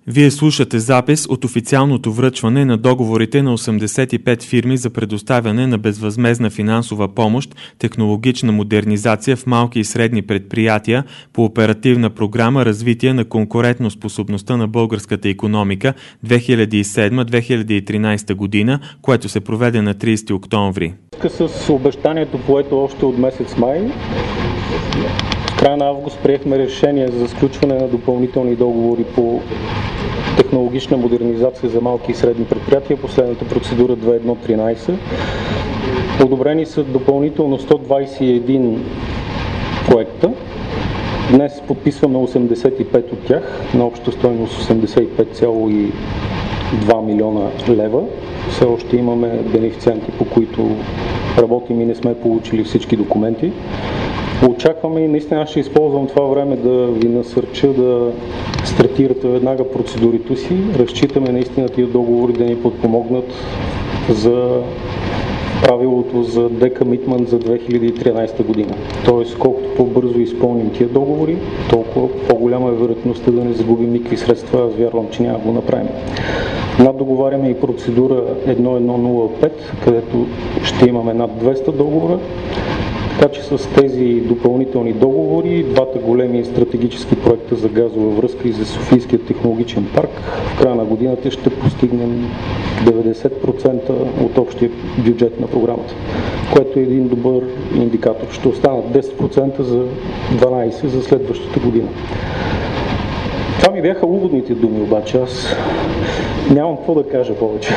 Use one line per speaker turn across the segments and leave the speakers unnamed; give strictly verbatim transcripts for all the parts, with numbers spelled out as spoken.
Вие слушате запис от официалното връчване на договорите на осемдесет и пет фирми за предоставяне на безвъзмездна финансова помощ, технологична модернизация в малки и средни предприятия по оперативна програма Развитие на конкурентоспособността на българската икономика две хиляди и седма - две хиляди и тринадесета година, което се проведе на тридесети октомври.
С обещанието, поето още от месец май, в края на август приехме решение за сключване на допълнителни договори по технологична модернизация за малки и средни предприятия, последната процедура две едно тринадесет. Одобрени са допълнително сто двадесет и един проекта. Днес подписваме осемдесет и пет от тях на обща стойност осемдесет и пет цяло и два милиона лева. Все още имаме бенефициенти, по които работим и не сме получили всички документи. Очакваме и наистина аз ще използвам това време да ви насърча да стартирате веднага процедурите си. Разчитаме наистина тия договори да ни подпомогнат за правилото за decommitment за две хиляди и тринадесета година. Тоест, колкото по-бързо изпълним тия договори, толкова по-голяма е вероятността да не загубим никакви средства. Аз вярвам, че няма да го направим. Наддоговаряме и процедура едно едно нула пет, където ще имаме над двеста договора. Така че с тези допълнителни договори, двата големи стратегически проекта за газова връзка и за Софийския технологичен парк, в края на годината ще постигнем деветдесет процента от общия бюджет на програмата, което е един добър индикатор. Ще останат десет процента за дванадесет процента за следващата година. Това ми бяха уводните думи, обаче аз нямам какво да кажа повече.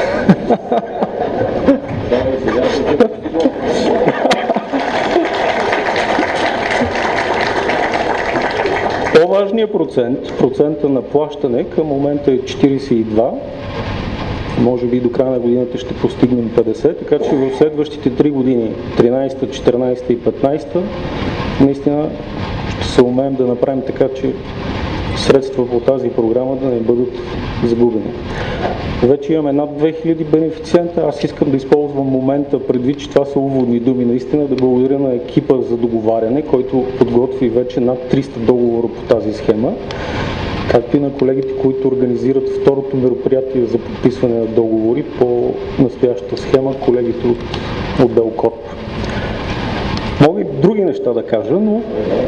По-важният процент, процента на плащане към момента е четиридесет и два. Може би до края на годината ще постигнем петдесет, така че в следващите три години, тринадесета, четиринадесета и петнадесета, наистина ще се умеем да направим така, че средства по тази програма да не бъдат загубени. Вече имаме над две хиляди бенефициента. Аз искам да използвам момента, предвид, че това са уводни думи, наистина да благодаря на екипа за договаряне, който подготви вече над триста договора по тази схема, както и на колегите, които организират второто мероприятие за подписване на договори по настоящата схема, колегите от отдел Корп. Мога и други неща да кажа, но...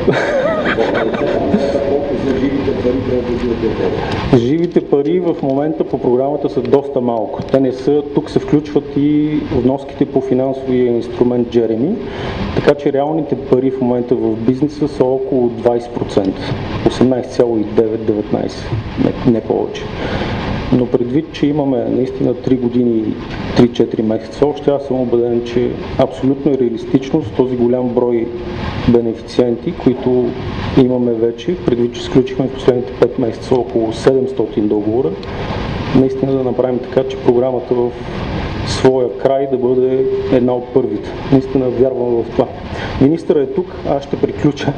Живите пари в момента по програмата са доста малко. Те не са, тук се включват и вноските по финансовия инструмент Джереми, така че реалните пари в момента в бизнеса са около двадесет процента, осемнадесет цяло и девет - деветнадесет, не, не повече. Но предвид, че имаме наистина три години и три-четири месеца, още аз съм убеден, че абсолютно е реалистично с този голям брой бенефициенти, които имаме вече, предвид, че сключихме в последните пет месеца около седемстотин договора, наистина да направим така, че програмата в своя край да бъде една от първите. Наистина вярвам в това. Министърът е тук, аз ще приключа.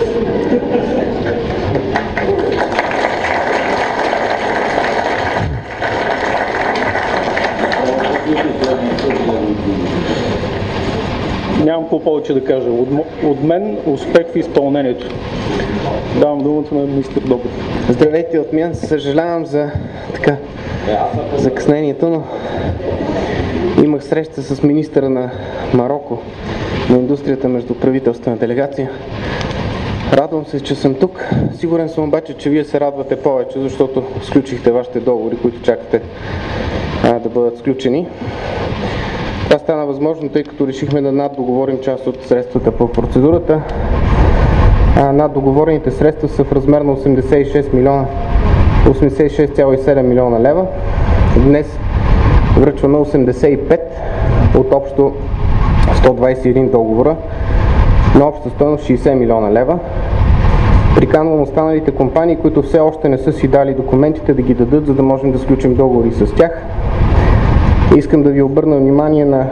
Нямам какво повече да кажа. От, от мен успех в изпълнението. Давам думата на министър Добрев.
Здравейте от мен. Съжалявам за така закъснението, но имах среща с министъра на Мароко на индустрията между правителствена делегация. Радвам се, че съм тук. Сигурен съм обаче, че вие се радвате повече, защото сключихте вашите договори, които чакате а, да бъдат сключени. Това стана възможно, тъй като решихме да наддоговорим част от средствата по процедурата. А, наддоговорените средства са в размер на осемдесет и шест милиона, осемдесет и шест цяло и седем милиона лева. Днес връчваме осемдесет и пет от общо сто двадесет и един договора на обща стойност шейсет милиона лева. Приканвам останалите компании, които все още не са си дали документите, да ги дадат, за да можем да сключим договори с тях. Искам да ви обърна внимание на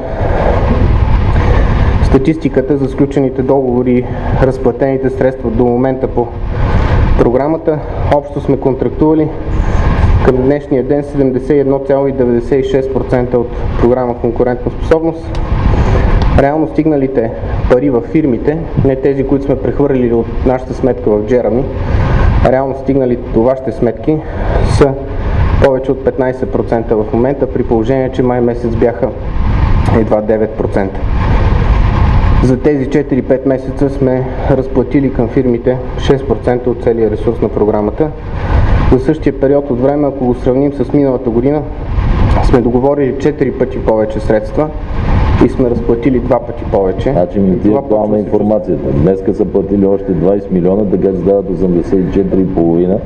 статистиката за сключените договори, разплатените средства до момента по програмата. Общо сме контрактували към днешния ден седемдесет и едно цяло и деветдесет и шест процента от програма конкурентоспособност. Реално стигналите пари във фирмите, не тези, които сме прехвърлили от нашата сметка в Джереми, реално стигналите до вашите сметки са повече от петнайсет процента в момента, при положение, че май месец бяха едва девет процента. За тези четири-пет месеца сме разплатили към фирмите шест процента от целия ресурс на програмата. За същия период от време, ако го сравним с миналата година, сме договорили четири пъти повече средства и сме разплатили два пъти повече.
Значи ми ти е актуална информацията. Днеска са платили още двайсет милиона, така че дават осемдесет и четири и половина.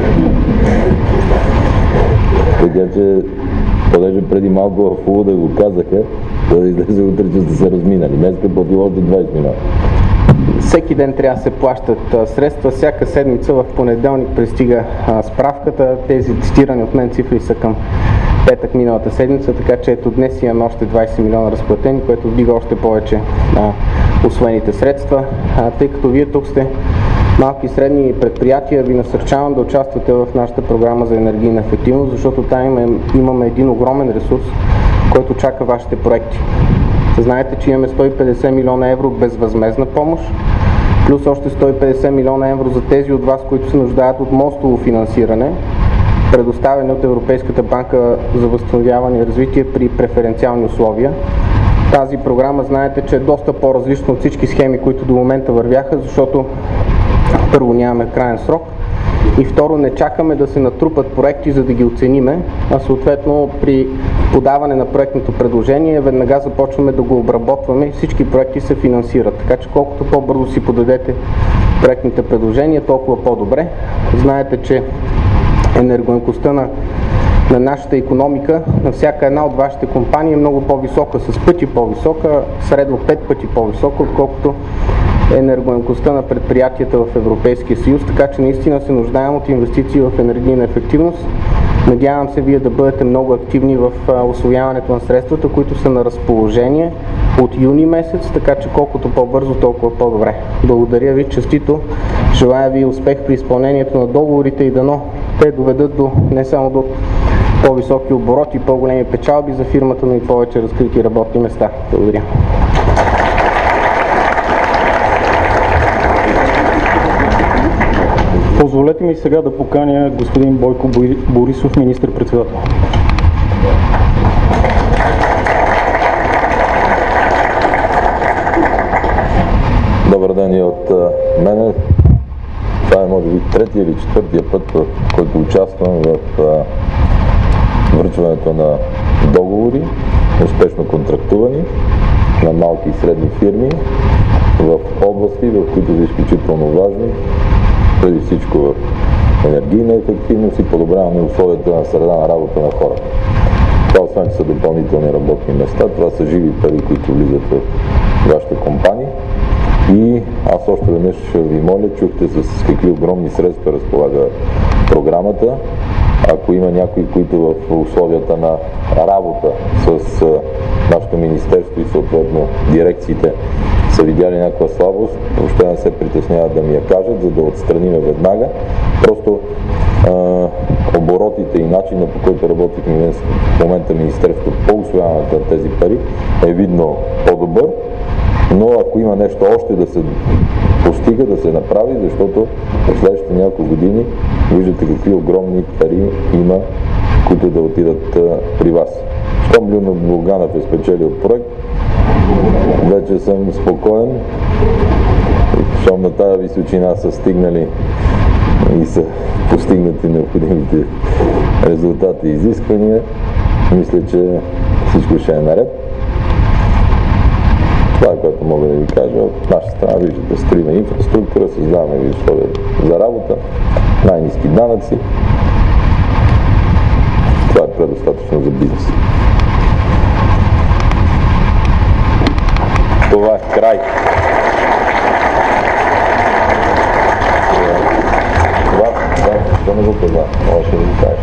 Така че, понеже преди малко в увода го казаха, да излезе утре, че сте се разминали. Днеска платили още двайсет милиона.
Всеки ден трябва да се плащат средства, всяка седмица в понеделник пристига справката. Тези цитирани от мен цифри са към петък миналата седмица, така че ето днес имаме още двайсет милиона разплатени, което вдига още повече а, усвоените средства. А, тъй като вие тук сте малки и средни предприятия, ви насърчавам да участвате в нашата програма за енергийна ефективност, защото там имаме, имаме един огромен ресурс, който чака вашите проекти. Знаете, че имаме сто и петдесет милиона евро безвъзмездна помощ, плюс още сто и петдесет милиона евро за тези от вас, които се нуждаят от мостово финансиране, предоставени от Европейската банка за възстановяване и развитие при преференциални условия. Тази програма, знаете, че е доста по-различна от всички схеми, които до момента вървяха, защото първо нямаме краен срок и второ не чакаме да се натрупат проекти, за да ги оцениме, а съответно при подаване на проектното предложение веднага започваме да го обработваме и всички проекти се финансират. Така че колкото по-бързо си подадете проектните предложения, толкова по-добре. Знаете, че енергоемкостта на, на нашата икономика, на всяка една от вашите компании е много по-висока, с пъти по-висока, средно пет пъти по-висока, отколкото енергоемкостта на предприятията в Европейския съюз, така че наистина се нуждаем от инвестиции в енергийна ефективност. Надявам се вие да бъдете много активни в усвояването на средствата, които са на разположение от юни месец, така че колкото по-бързо, толкова по-добре. Благодаря ви, честито, желая ви успех при изпълнението на договорите и дано те доведат до, не само до по-високи обороти, по-големи печалби за фирмата, но и повече разкрити работни места. Благодаря.
Позволете ми сега да поканя господин Бойко Борисов, министър-председател.
Добър ден и от мене. Това е може би третия или четвъртия път, в който участвам в връчването на договори, успешно контрактувани на малки и средни фирми в области, в които са изключително важни, преди всичко в енергийна ефективност и подобряване условията на среда на работа на хората. Това освен, че са допълнителни работни места, това са живи пари, които влизат в вашата компания. И аз още веднъж ви моля, чухте с какви огромни средства разполага програмата. Ако има някои, които в условията на работа с нашето министерство и съответно дирекциите са видяли някаква слабост, въобще не се притесняват да ми я кажат, за да отстраниме веднага. Просто а, оборотите и начина, по който работихме в момента Министерството по усвояването на тези пари е видно по-добър, но ако има нещо още да се постига, да се направи, защото в следващите няколко години виждате какви огромни пари има, които да отидат а, при вас. Щом Люна Булганов е спечелил проект, вече съм спокоен, щом на тази височина са стигнали и са постигнати необходимите резултати и изисквания, мисля, че всичко ще е наред. Това е, което мога да ви кажа. От наша страна виждате, строиме инфраструктура, създаваме ви условия за работа, най-ниски данъци. Това е предостатъчно за бизнес. Това е край. Това, това, това не го каза, може да ви кажа.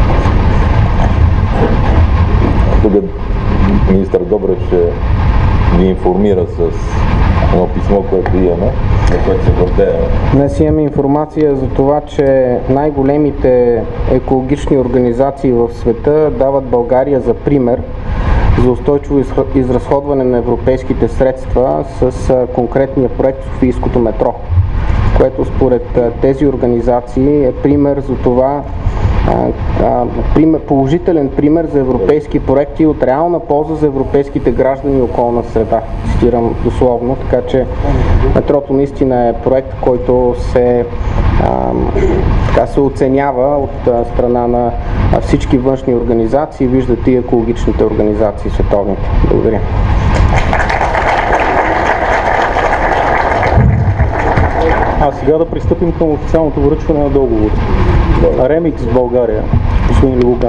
Тук министър Добрев ще ви информира с едно писмо, което имаме, на което се гордеем.
Днес имаме информация за това, че най-големите екологични организации в света дават България за пример за устойчиво изразходване на европейските средства с конкретния проект Софийското метро, което според тези организации е пример за това а, а, пример, положителен пример за европейски проекти от реална полза за европейските граждани и околна среда. Цитирам дословно, така че метрото наистина е проект, който се, а, така се оценява от а, страна на а, всички външни организации, виждате и екологичните организации световните. Благодаря.
А сега да пристъпим към официалното връчване на договор. Ремикс в България, господин Луган.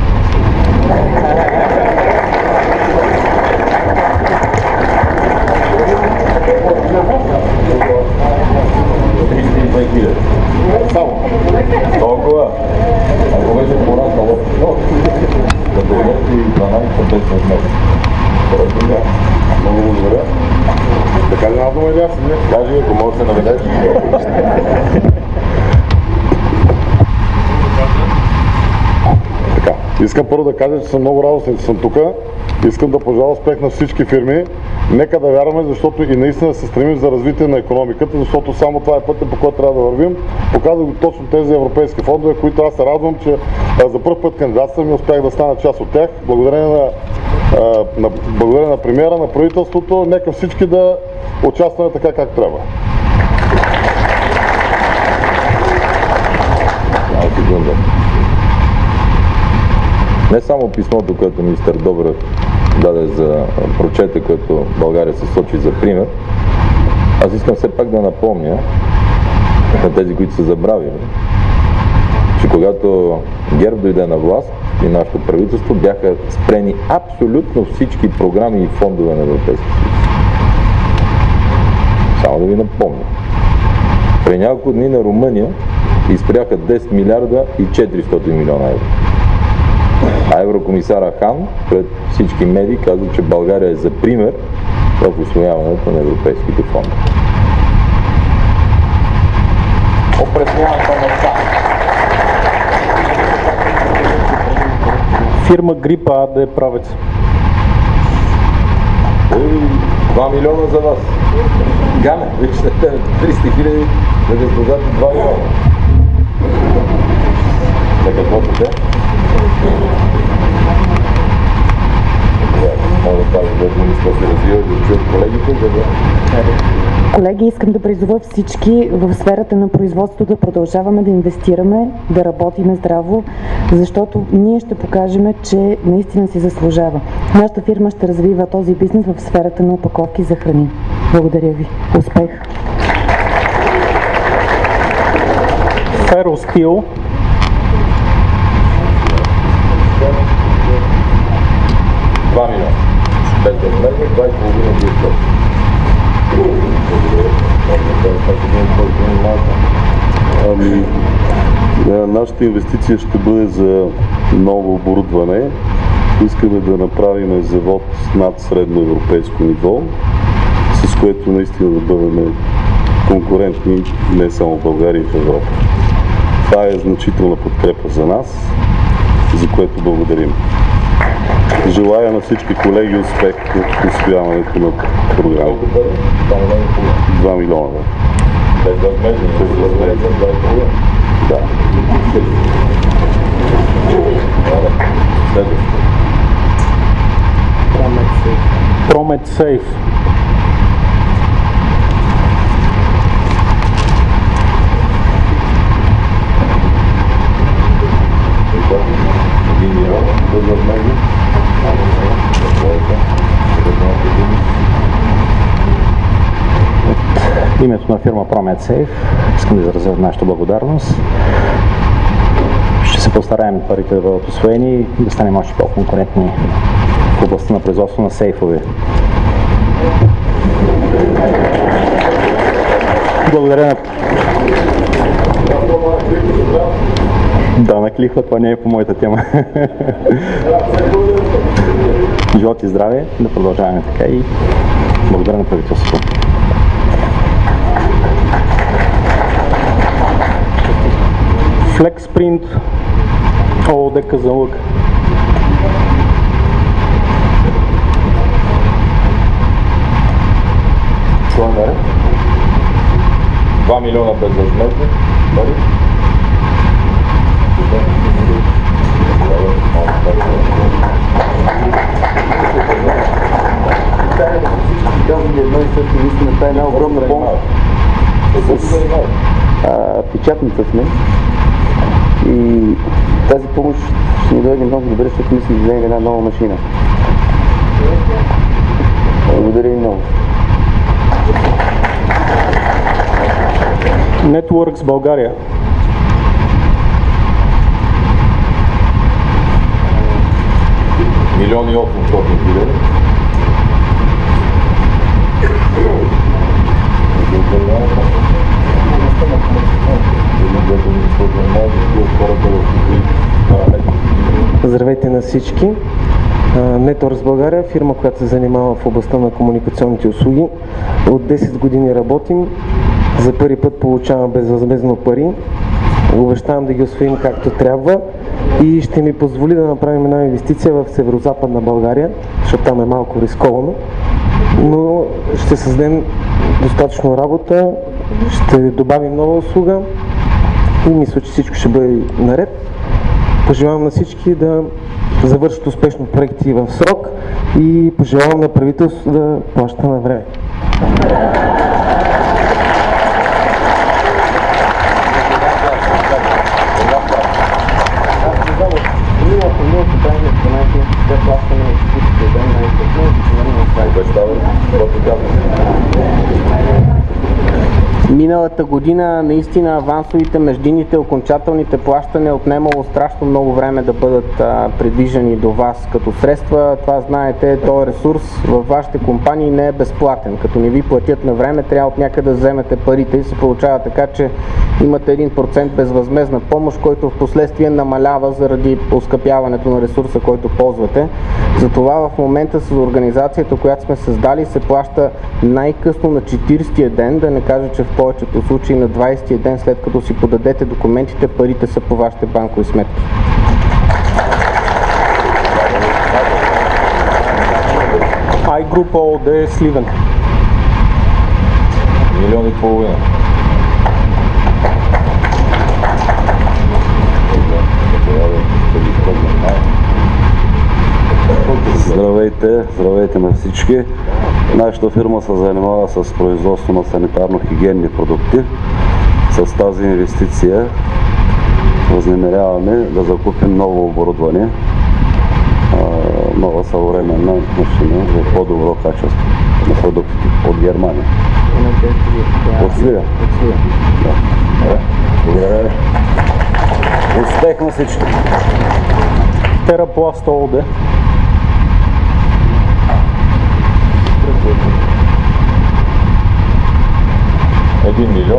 Само. Толкова. Ако беше пораснало, да дойдат и дванадесет десет месеца. Много благодаря. Така ли надо идея си? Кажи, ако може да се наведеш. Така, искам първо да кажа, че съм много радостен, че съм тук. Искам да пожелая успех на всички фирми. Нека да вярваме, защото и наистина се стремим за развитие на икономиката, защото само това е пътя, по който трябва да вървим. Показвам точно тези европейски фондове, които аз се радвам, че за първ път кандидатствам и успях да стана част от тях. Благодарение на, на, благодарение на премиера, на правителството, нека всички да участваме така, как трябва. Не само писмото, което министър Добрев даде за прочете, което България се сочи за пример, аз искам все пак да напомня на тези, които са забравили, че когато ГЕРБ дойде на власт и нашето правителство, бяха спрени абсолютно всички програми и фондове на Европейския съюз. Само да ви напомня. При няколко дни на Румъния изпряха десет милиарда и четиристотин милиона евро. А еврокомисара Хан пред всички медии каза, че България е за пример в усвояването на европейските фондове. Опресняването на това.
Фирма Грипа АД е правец.
два милиона за вас. Гане, вижте, триста хиляди за госпожата два милиона. За каквото те?
Колеги, искам да призова всички в сферата на производството да продължаваме да инвестираме, да работиме здраво, защото ние ще покажем, че наистина си заслужава. Нашата фирма ще развива този бизнес в сферата на опаковки за храни. Благодаря ви. Успех!
Феростил.
два милиона. Безвъзмезно, два и половина директор.
Ами, нашата инвестиция ще бъде за ново оборудване. Искаме да направим завод над средно европейско ниво, с което наистина да бъдем конкурентни не само в България и в Европа. Това е значителна подкрепа за нас, за което благодарим. Желая на всички колеги успех в усвояването на програмата. два милиона.
Безвъзмезно. Безвъзмезно.
Да.
Следващо.
Промет Сейф.
един милион. Безвъзмезно.
Името на фирма ProMedSafe искам да изразя нашата благодарност. Ще се постараем парите да бъдат усвоени и да станем още по-конкурентни в областта на производство на сейфове. Благодаря на... Да, на клихва, това не е по моята тема. Живот и здраве, да продължаваме така и благодаря на правителството.
Flexprint ООД Казанлък.
два милиона безвъзмезни пари.
Това е една огромна помощ. С а, печатница сме и тази помощ ще ни дойде много добре, защото ми си вземем една нова машина. Благодаря ви много.
Networks България.
Милион и осемстотин хиляди.
Здравейте на всички! Networks България, фирма, която се занимава в областта на комуникационните услуги. От десет години работим. За първи път получавам безвъзмездно пари. Обещавам да ги усвоим както трябва и ще ми позволи да направим една инвестиция в Северозападна България, защото там е малко рисковано, но ще създадем достатъчно работа, ще добавим нова услуга и мисля, че всичко ще бъде наред. Пожелавам на всички да завършат успешно проекти в срок и пожелавам на правителството да плаща на време. Миналата година наистина авансовите, междинните, окончателните плащания отнемало страшно много време да бъдат а, придвижени до вас като средства. Това знаете, този ресурс във вашите компании не е безплатен. Като не ви платят на време, трябва от някъде да вземете парите и се получава така, че имате един процент безвъзмездна помощ, който в последствие намалява заради оскъпяването на ресурса, който ползвате. Затова в момента с организацията, която сме създали, се плаща най-късно на четиридесетия ден, да не кажа, че в повечето случаи на двадесетия ден, след като си подадете документите, парите са по вашите банкови сметки.
iGroup ООД Сливен.
Милион и половина.
Здравейте, здравейте на всички. Нашата фирма се занимава с производство на санитарно-хигиенни продукти. С тази инвестиция възнамеряваме да закупим ново оборудване, нова съвременна машина за по-добро качество на продуктите от Германия. От Сливен. Да. Благодаря. Успех на всички!
Терапласт ООД.
Един милион.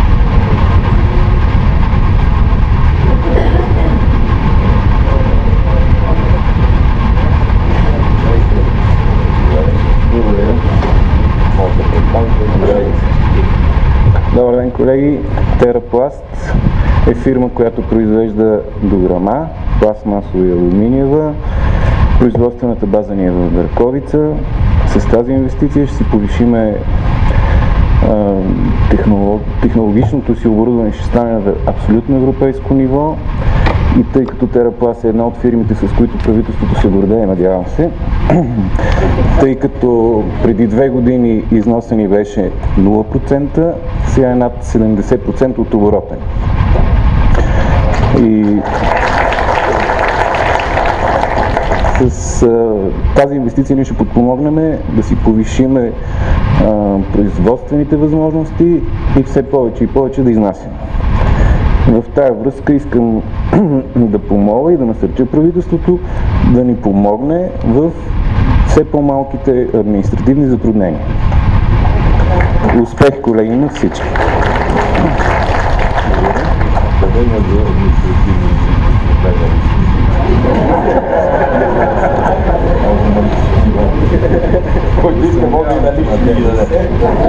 Добър ден, колеги! Терапласт е фирма, която произвежда дограма, пластмасова и алуминиева. Производствената база ни е в Берковица. С тази инвестиция ще си повишиме технолог... технологичното си оборудване, ще стане на абсолютно европейско ниво. И тъй като Терапласт е една от фирмите, с които правителството се гордее, надявам се, тъй като преди две години износа ни беше нула процента, сега е над седемдесет процента от оборота. И с а, тази инвестиция ние ще подпомогнем да си повишиме а, производствените възможности и все повече и повече да изнасяме. В тази връзка искам да помоля и да насърча правителството да ни помогне в все по-малките административни затруднения. Успех, колеги, на всички!
Който иска, може и да лично да ги даде.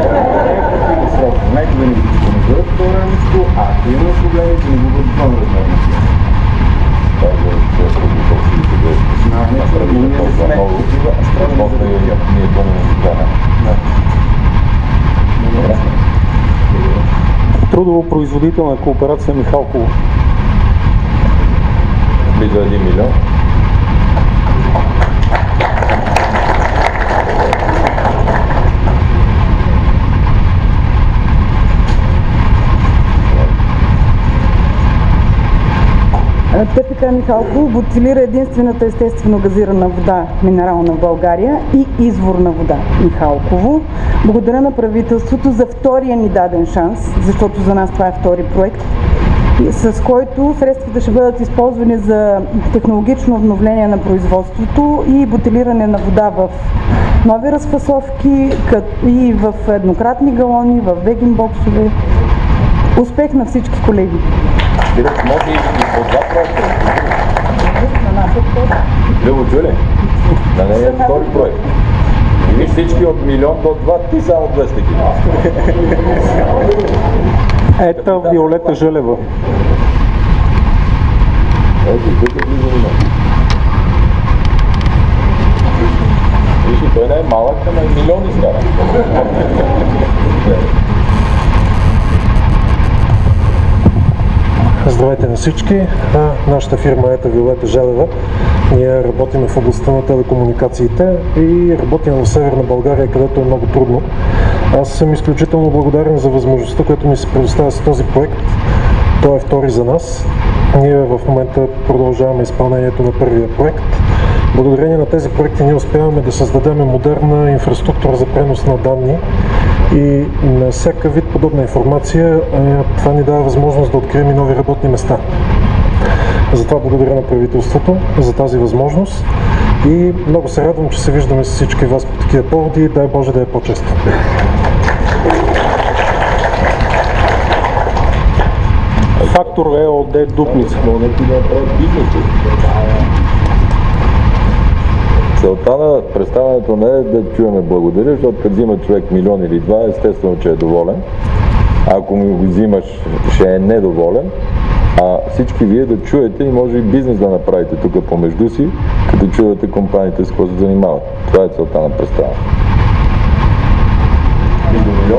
Нека да ни диспонизират това рамичко, а ако има проблеми, да ни го бъдат това размерно.
Трудово-производителна кооперация Михалково.
близо един милион.
ТПК Михалково бутилира единствената естествено газирана вода минерална в България и изворна вода Михалково. Благодаря на правителството за втория ни даден шанс, защото за нас това е втори проект, с който средствата ще бъдат използвани за технологично обновление на производството и бутилиране на вода в нови разфасовки и в еднократни галони, в вегин боксове. Успех на всички колеги!
Може и по два проекта. Вие го чули? Да не е втори проект. Или всички от милион до два, ти само двеста хиляди.
Ето Виолета Желева.
Ето, тук е близо милион. Виж, той не е малък, ама е милион изкара.
Здравейте на всички! А, нашата фирма е Виолета Желева. Ние работим в областта на телекомуникациите и работим в Северна България, където е много трудно. Аз съм изключително благодарен за възможността, която ми се предоставя с този проект. Той е втори за нас. Ние в момента продължаваме изпълнението на първия проект. Благодарение на тези проекти ние успяваме да създадем модерна инфраструктура за пренос на данни и на всяка вид подобна информация. Това ни дава възможност да открием и нови работни места. Затова благодаря на правителството за тази възможност и много се радвам, че се виждаме с всички вас по такива поводи и дай Боже да е по-често.
Фактор ЕОД Дупница.
Целта на представянето не е да чуваме благодаря, защото като взима човек милион или два, естествено, че е доволен. Ако му го взимаш, ще е недоволен. А всички вие да чуете и може и бизнес да направите тук помежду си, като чувате компаниите с какво се занимават. Това е целта на представянето. Милион.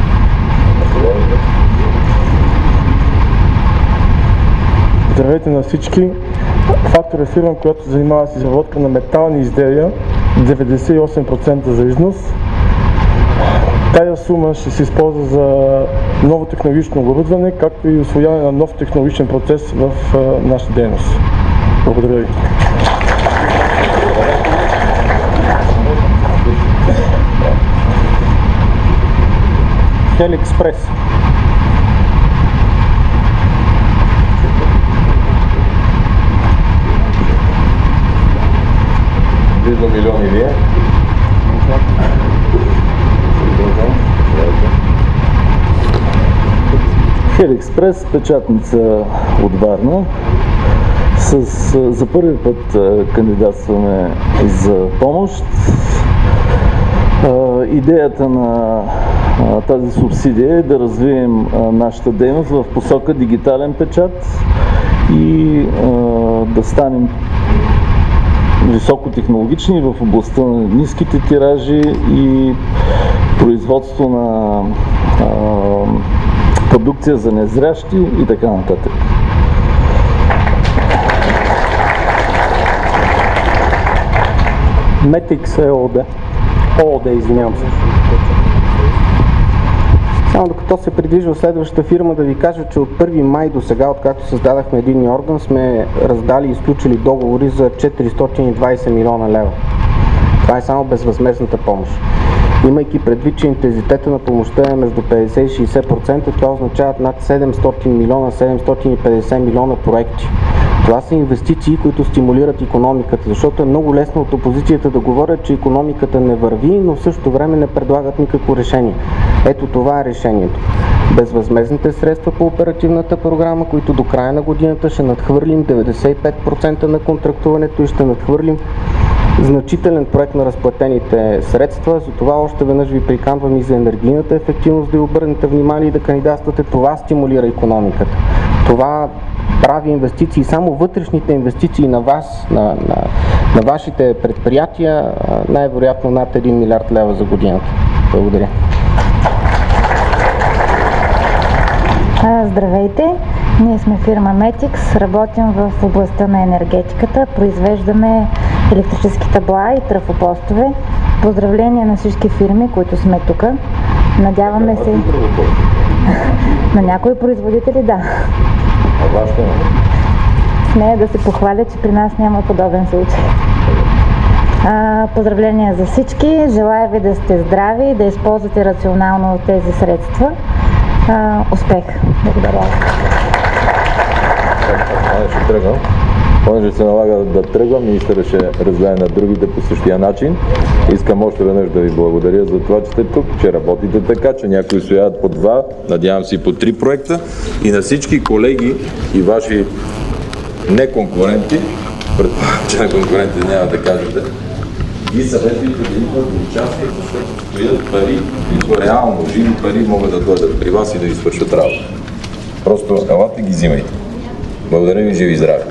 Здравейте на всички! Фактор е фирма, която се занимава с изработка на метални изделия, деветдесет и осем процента за износ. Тая сума ще се използва за ново технологично оборудване, както и усвояване на нов технологичен процес в нашата дейност. Благодаря ви.
Хеликспрес.
Близо милиони вие.
Хеликспрес, печатница от Варна. С, за първи път кандидатстваме за помощ. Идеята на тази субсидия е да развием нашата дейност в посока дигитален печат и да станем високотехнологични в областта на ниските тиражи и производство на а, продукция за незрящи и така нататък.
Метикс ЕОД. ООД, извинявам се.
Само докато се придвижва следващата фирма, да ви кажа, че от първи май до сега, откакто създадахме единния орган, сме раздали и изключили договори за четиристотин и двадесет милиона лева. Това е само безвъзмездната помощ. Имайки предвид, че интензитета на помощта е между петдесет и шейсет процента, това означава над седемстотин милиона, седемстотин и петдесет милиона проекти. Това са инвестиции, които стимулират икономиката, защото е много лесно от опозицията да говорят, че икономиката не върви, но в същото време не предлагат никакво решение. Ето това е решението. Безвъзмездните средства по оперативната програма, които до края на годината ще надхвърлим деветдесет и пет процента на контрактуването и ще надхвърлим значителен проект на разплатените средства. Затова още веднъж ви приканвам и за енергийната ефективност да й обърнете внимание и да кандидатствате. Това стимулира икономиката. Това прави инвестиции, само вътрешните инвестиции на вас, на, на, на вашите предприятия, най-вероятно над един милиард лева за годината. Благодаря.
Здравейте! Ние сме фирма Metix, работим в областта на енергетиката, произвеждаме електрически табла и трафопостове. Поздравления на всички фирми, които сме тук. Надяваме се... На някои производители, да.
А вашето?
Смея да се похваля, че при нас няма подобен случай. А, поздравления за всички. Желая ви да сте здрави и да използвате рационално тези средства. А, успех! Благодаря.
Ще тръгвам. Понеже се налага да тръгвам, министърът ще разгледа на другите по същия начин. Искам още веднъж да ви благодаря за това, че сте тук, че работите така, че някои стоят по два, надявам се и по три проекта. И на всички колеги и ваши неконкуренти, предполагам, че на конкурентите няма да кажете, и съветвайте да идват до участие, защото стоят пари, и то реално живи пари могат да дойдат при вас и да ви свършат работа. Просто елате ги взимайте. Благодаря ви, живи и здрави!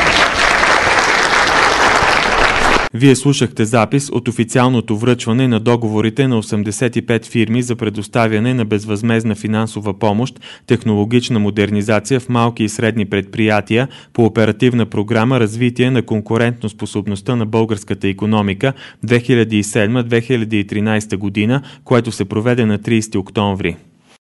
Вие слушахте запис от официалното връчване на договорите на осемдесет и пет фирми за предоставяне на безвъзмездна финансова помощ, технологична модернизация в малки и средни предприятия по оперативна програма Развитие на конкурентноспособността на българската икономика две хиляди и седма - две хиляди и тринадесета година, което се проведе на тридесети октомври.